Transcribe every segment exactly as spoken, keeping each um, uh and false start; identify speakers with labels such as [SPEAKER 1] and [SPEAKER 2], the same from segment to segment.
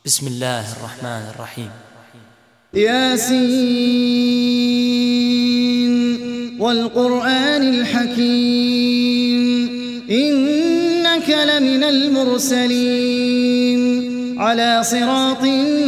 [SPEAKER 1] بسم الله الرحمن الرحيم.
[SPEAKER 2] ياسين والقرآن الحكيم إنك لمن المرسلين على صراط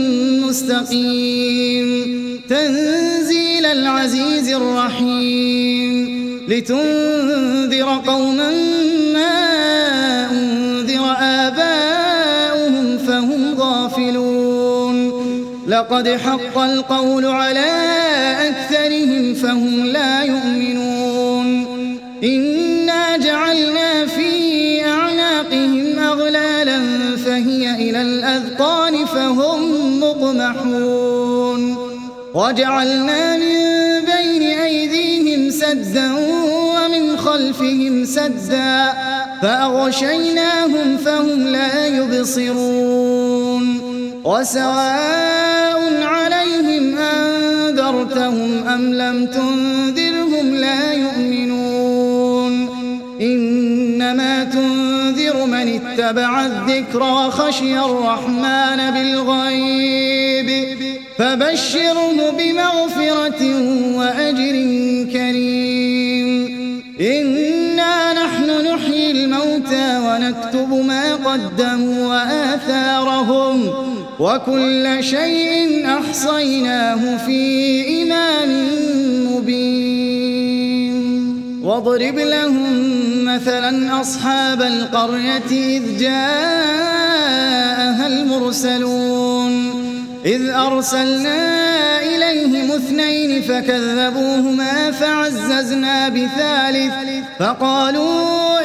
[SPEAKER 2] مستقيم تنزيل العزيز الرحيم لتنذر قوما ما أنذر آباؤهم فهم غافلون لقد حق القول على أكثرهم فهم لا يؤمنون إنا جعلنا في أعناقهم أغلالا فهي إلى الأذقان فهم مقمحون وجعلنا من بين أيديهم سدا ومن خلفهم سدا فأغشيناهم فهم لا يبصرون وسواء عليهم أنذرتهم أم لم تنذرهم لا يؤمنون إنما تنذر من اتبع الذكر وخشي الرحمن بالغيب فبشره بمغفرة وأجر كريم إنا نحن نحيي الموتى ونكتب ما قدموا وآثارهم وكل شيء أحصيناه في إمام مبين واضرب لهم مثلا أصحاب القرية إذ جاءها المرسلون إذ أرسلنا إليهم اثنين فكذبوهما فعززنا بثالث فقالوا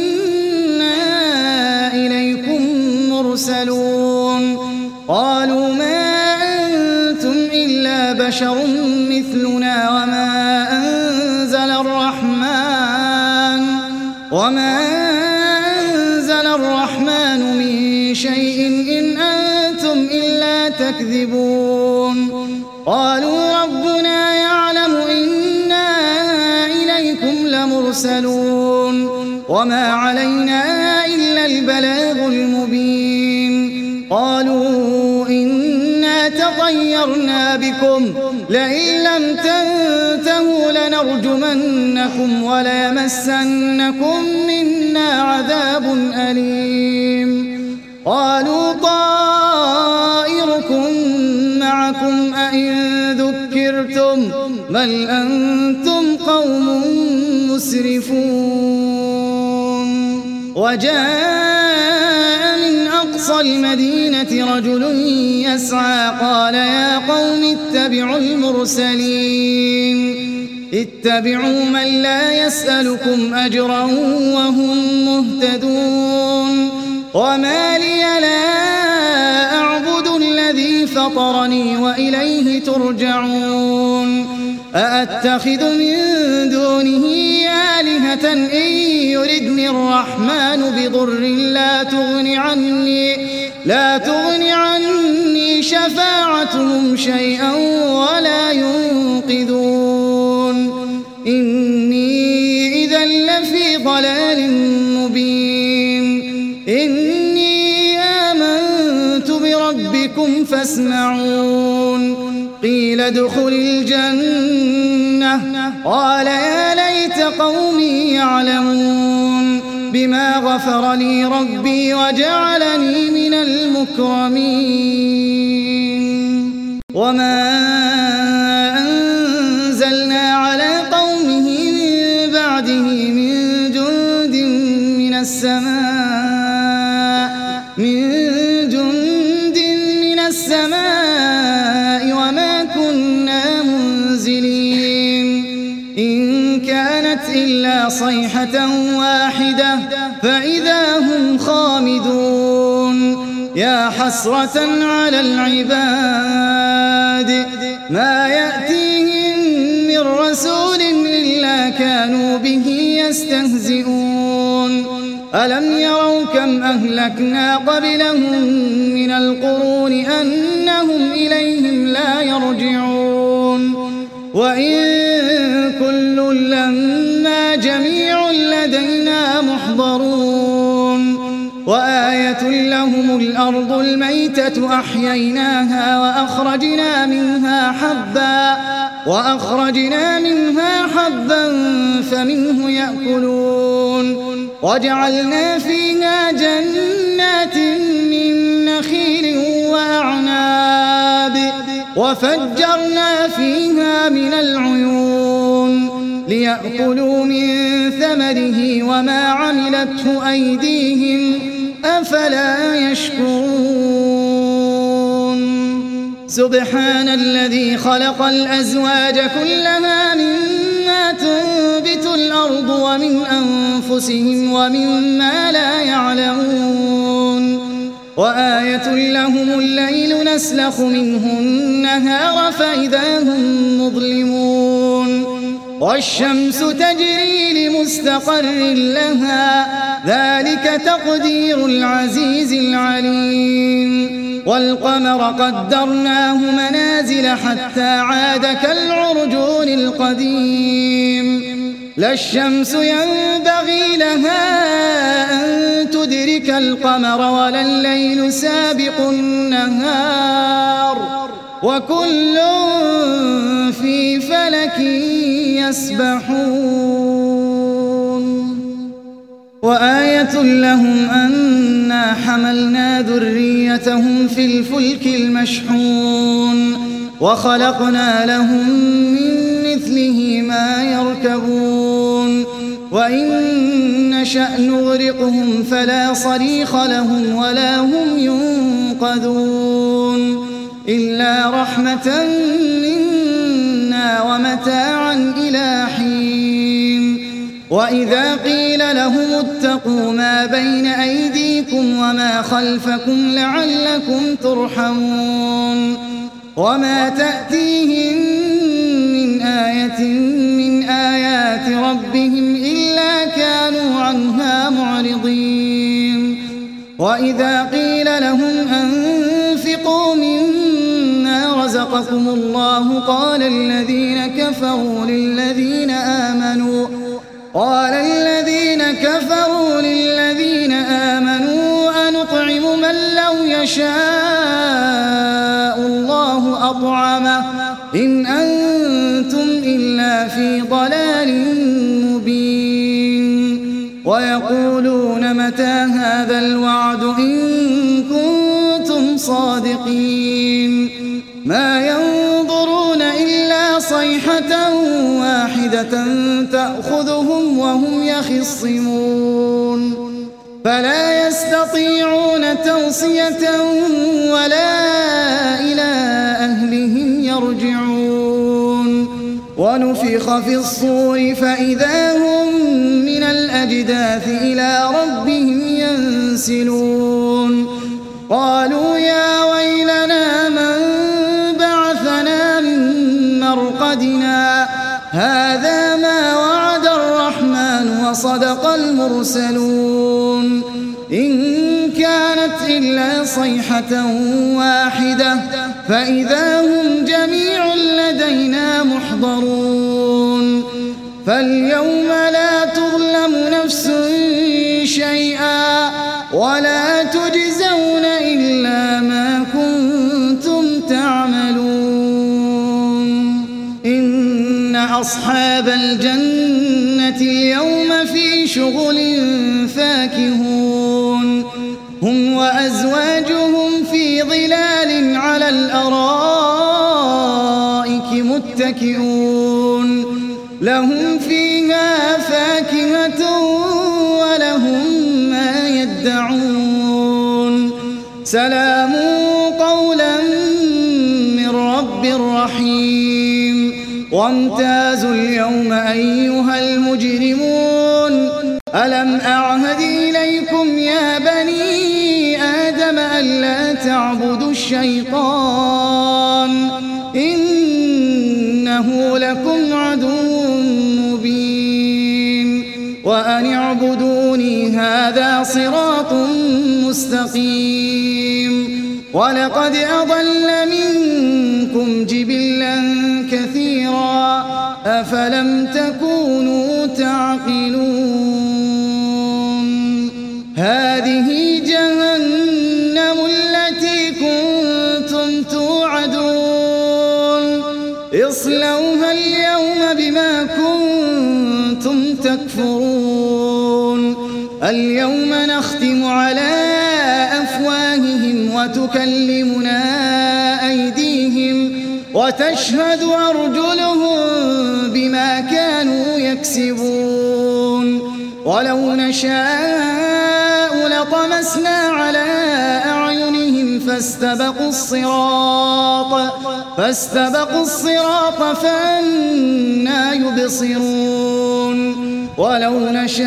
[SPEAKER 2] إنا إليكم مرسلون قالوا ما أنتم إلا بشر مثلنا وما أنزل الرحمن وما أنزل الرحمن من شيء إن أنتم إلا تكذبون قالوا ربنا يعلم إنا إليكم لمرسلون وما علينا إلا البلاغ المبين قالوا إنا تطيرنا بكم لئن لم تنتهوا لنرجمنكم وليمسنكم منا عذاب أليم قالوا طائركم معكم أئن ذكرتم بل أنتم قوم مسرفون وجاء من أقصى المدينة رجل يسعى قال يا قوم اتبعوا المرسلين اتبعوا من لا يسألكم أجرا وهم مهتدون وما لي لا أعبد الذي فطرني وإليه ترجعون أأتخذ من دونه آلهة إن يردني الرحمن بضر لا تغن عني لا تغن عني شفاعتهم شيئا ولا ينقذون إني إذا لفي ضلال مبين إني آمنت بربكم فاسمعون قيل ادخل الجنة قال يا ليت قومي يعلمون بما غفر لي ربي وجعلني من المكرمين وما أنزلنا على قومه من بعده من جند من السماء من جند من السماء وما كنا منزلين إن كانت إلا صيحة واحدة فإذا هم خامدون يا حسرة على العباد ما يأتيهم من رسول إلا كانوا به يستهزئون ألم يروا كم أهلكنا قبلهم من القرون أنهم إليهم لا يرجعون وإن كل لما جميع لدينا محضرون وآية وآية لهم الأرض الميتة أحييناها وأخرجنا منها حبا وأخرجنا منها حبا فمنه يأكلون وجعلنا فيها جنات من نخيل وأعناب وفجرنا فيها من العيون ليأكلوا من ثمره وما عملته أيديهم أفلا يشكرون سبحان الذي خلق الأزواج كلها مما تنبت الأرض ومن أنفسهم ومما لا يعلمون وآية لهم الليل نسلخ منه النهار فإذا هم مظلمون والشمس تجري لمستقر لها ذلك تقدير العزيز العليم والقمر قدرناه منازل حتى عاد كالعرجون القديم لا الشمس ينبغي لها أن تدرك القمر ولا الليل سابق النهار وكل في فلك يسبحون وآية لهم أنا حملنا ذريتهم في الفلك المشحون وخلقنا لهم من مثله ما يركبون وإن نشأ نغرقهم فلا صريخ لهم ولا هم ينقذون إلا رحمة منا ومتاعا إلى حين وإذا قيل لهم اتقوا ما بين أيديكم وما خلفكم لعلكم ترحمون وما تأتيهم من آية من آيات ربهم إلا كانوا عنها معرضين وإذا قيل لهم أنفقوا مما رزقكم الله قال الذين كفروا للذين آمنوا قال الذين كفروا للذين آمنوا أنطعم من لو يشاء الله أطعمه إن أنتم إلا في ضلال مبين ويقولون متى هذا الوعد إن كنتم صادقين ما ينظرون إلا صيحة واحدة تأخذهم وهم يخصمون فلا يستطيعون توصية ولا إلى أهلهم يرجعون ونفخ في الصور فإذا هم من الأجداث إلى ربهم ينسلون قالوا يا ويلنا من بعثنا من مرقدنا هذا ما وعد الرحمن وصدق المرسلون إن كانت إلا صيحة واحدة فإذا هم جميع لدينا محضرون فاليوم لا تظلم نفس شيئا ولا تجزون إلا ما كنتم تعملون إن أصحاب الجنة اليوم في شغل فاكهون هم وأزواجهم في ظلال على الأرائك متكئون لهم فيها فاكهة ولهم ما يدعون سلام قولا من رب رحيم وامتازوا اليوم أيها المجرمون ألم أعهد إليكم يا بني آدم ألا تعبدوا الشيطان إنه لكم عدو مبين وأن اعبدوني هذا صراط مستقيم ولقد أضل منكم جبلا كثيرا أفلم تكونوا تعقلون هذه جهنم اصلوها اليوم بما كنتم تكفرون اليوم نختم على أفواههم وتكلمنا أيديهم وتشهد أرجلهم بما كانوا يكسبون ولو نشاء لطمسنا على أعينهم فاستبقوا الصراط فاستبقوا الصراط فأنى يبصرون ولو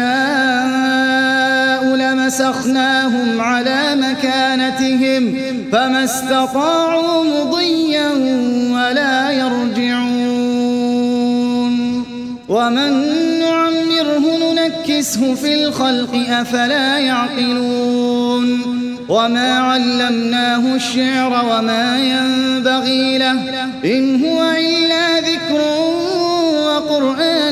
[SPEAKER 2] نشاء لمسخناهم على مكانتهم فما استطاعوا مضيا ولا يرجعون ومن نعمره ننكسه في الخلق أفلا يعقلون وما علمناه الشعر وما ينبغي له إن هو إلا ذكر وقرآن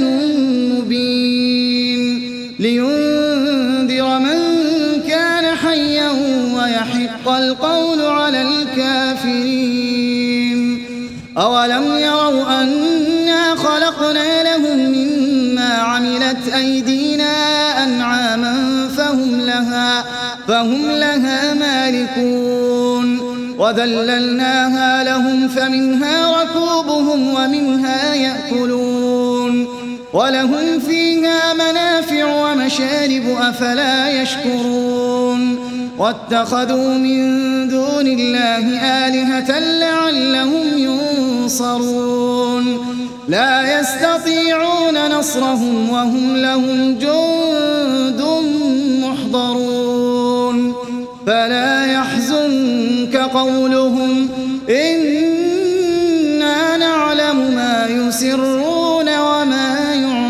[SPEAKER 2] مبين لينذر من كان حيا ويحق القول على الكافرين أولم يروا أنا خلقنا لهم مما عملت أيدينا أنعاما فهم لها فهم لها مالكون وذللناها لهم فمنها ركوبهم ومنها يأكلون ولهم فيها منافع ومشارب أفلا يشكرون واتخذوا من دون الله آلهة لعلهم ينصرون لا يستطيعون نصرهم وهم لهم جند محضرون فلا يحزنك قولهم إنا نعلم ما يسرون وما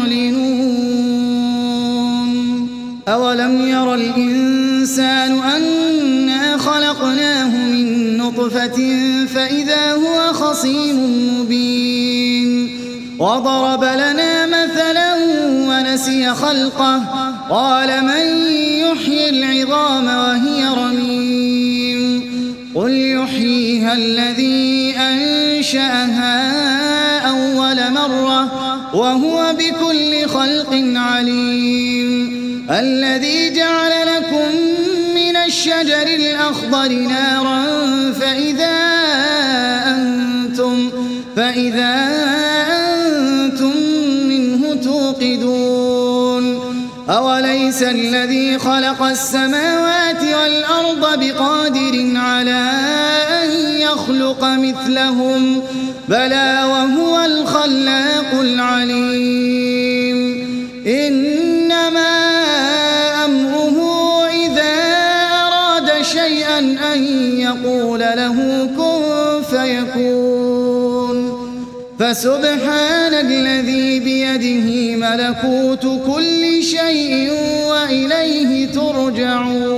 [SPEAKER 2] يعلنون أولم ير الإنسان أنا خلقناه من نطفة فإذا هو خصيم مبين وضرب لنا مثلا ونسي خلقه قال من يحيي العظام وهي رميم قل يحييها الذي أنشأها أول مرة وهو بكل خلق عليم الذي جعل لكم من الشجر الأخضر نارا فإذا أنتم فإذا أنتم منه توقدون أوليس الذي خلق السماوات والأرض بقادر على أن يخلق مثلهم بلى وهو الخلاق العليم إنما أمره إذا أراد شيئا أن يقول له كن فيكون فسبحان الذي بيده ملكوت كل شيء وإليه ترجعون